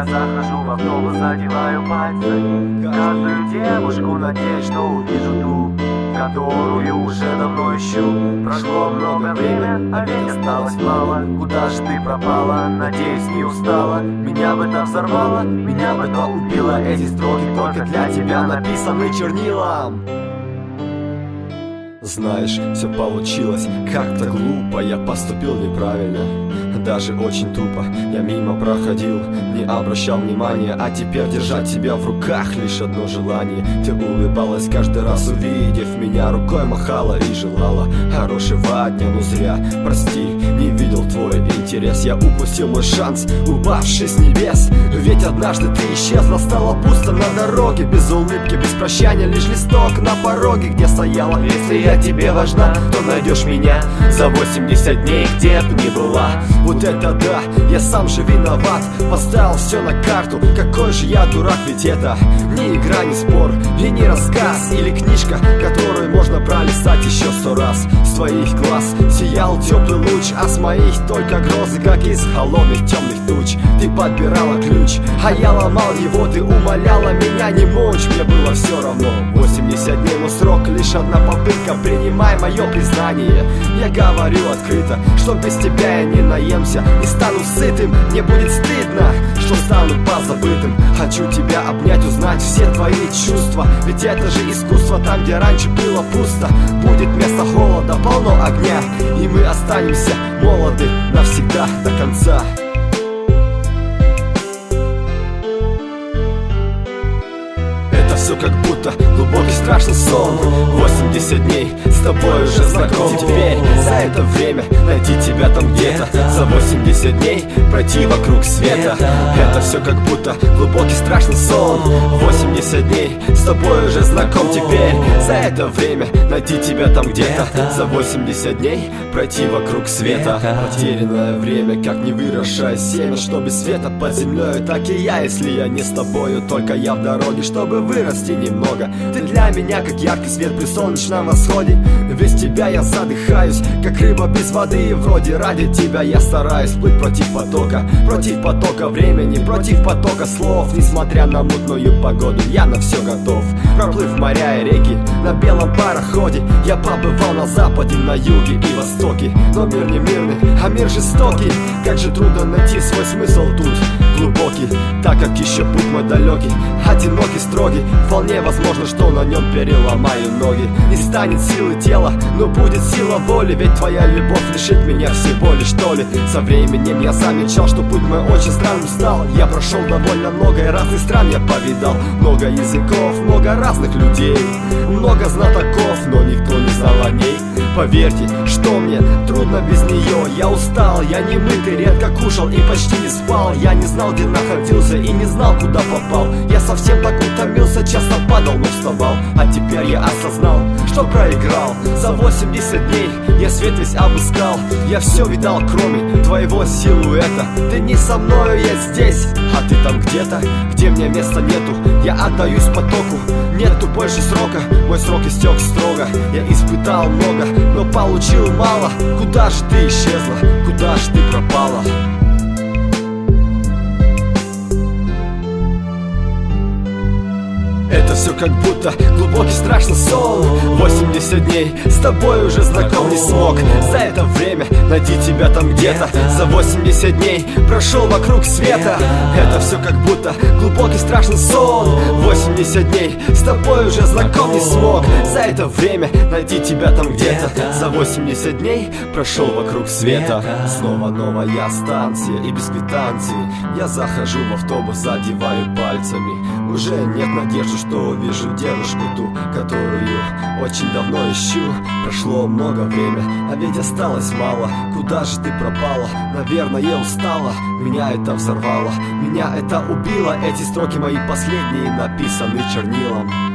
Я захожу в автобус, задеваю пальцами каждую девушку, надеюсь, что увижу ту, которую уже давно ищу. Прошло много времени, а ведь осталось мало. Куда же ты пропала? Надеюсь, не устала. Меня бы это взорвало, меня бы это убило. Эти строки только для тебя написаны чернилом. Знаешь, все получилось как-то глупо, я поступил неправильно, даже очень тупо. Я мимо проходил, не обращал внимания, а теперь держать тебя в руках лишь одно желание. Ты улыбалась каждый раз, увидев меня, рукой махала и желала хорошего дня, но зря, прости, не видел твой интерес. Я упустил мой шанс, упавший с небес. Ведь однажды ты исчезла, стало пусто на дороге, без улыбки, без прощания, лишь листок на пороге, где стояла: если я тебе важна, то найдешь меня за 80 дней, где б ни была. Вот это да, я сам же виноват, поставил все на карту. Какой же я дурак, ведь это не игра, не спор и не рассказ или книжка, которую можно пролистать еще 100 раз. С твоих глаз сиял теплый луч, а с моих только грозы, как из холодных темных туч. Ты подбирала ключ, а я ломал его. Ты умоляла меня не мочь, мне было все равно. 80 дней, но срок лишь одна попытка. Принимай мое признание, я говорю открыто, что без тебя я не наемся, не стану сытым, мне будет стыдно, что стану позабытым. Хочу тебя обнять, узнать все твои чувства, ведь это же искусство. Там, где раньше было пусто, будет вместо холода полно огня, и мы останемся молоды навсегда до конца. Все как будто глубокий страшный сон. 80 дней с тобой уже знаком. Теперь за это время найти тебя там где-то, за 80 дней пройти вокруг света. Это все как будто глубокий страшный сон. 80 дней с тобой уже знаком. Теперь за это время найти тебя там где-то, за 80 дней пройти вокруг света. Потерянное время, как не выросшее семя, что без света под землей, так и я, если я не с тобою. Только я в дороге, чтобы вырасти немного. Ты для меня как яркий свет при солнечном восходе. Без тебя я задыхаюсь, как рыба без воды. И вроде ради тебя я стараюсь плыть против потока времени, против потока слов. Несмотря на мутную погоду, я на все готов. Проплыв моря и реки на белом пароходе, я побывал на западе, на юге и востоке. Но мир не мирный, а мир жестокий. Как же трудно найти свой смысл тут глубокий, так как еще путь мой далекий, одинокий, строгий. Вполне возможно, что на нем переломаю ноги. Не станет силы тела, но будет сила воли. Ведь твоя любовь лишит меня всей боли, что ли. Со временем я замечал, что путь мой очень странным стал. Я прошел довольно много и разных стран я повидал. Много языков, много разных людей, много знатоков, но никто не знал о ней. Поверьте, что мне трудно без нее. Я устал, я не мытый, редко кушал и почти не спал. Я не знал, где находился и не знал, куда попал. Я совсем так утомился, часто падал, но вставал. А теперь я осознал, что проиграл. За 80 дней я свет весь обыскал. Я все видал, кроме твоего силуэта. Ты не со мною, я здесь, а ты там где-то, где мне места нету. Я отдаюсь потоку, нету больше срока. Мой срок истек строго. Я испытал много, но получил мало. Куда же ты исчезла, куда же ты пропала? Это все как будто глубокий страшный сон. 80 дней с тобой уже знаком, не смог за это время найти тебя там где-то, за 80 дней прошел вокруг света. Это все как будто глубокий страшный сон. 80 дней с тобой уже знаком, не смог за это время найти тебя там где-то, за 80 дней прошел вокруг света. Снова новая станция и без квитанции. Я захожу в автобус, задеваю пальцами. Уже нет надежды, что увижу девушку ту, которую очень давно ищу. Прошло много времени, а ведь осталось мало. Куда же ты пропала? Наверное, я устала. Меня это взорвало, меня это убило. Эти строки мои последние написаны чернилом.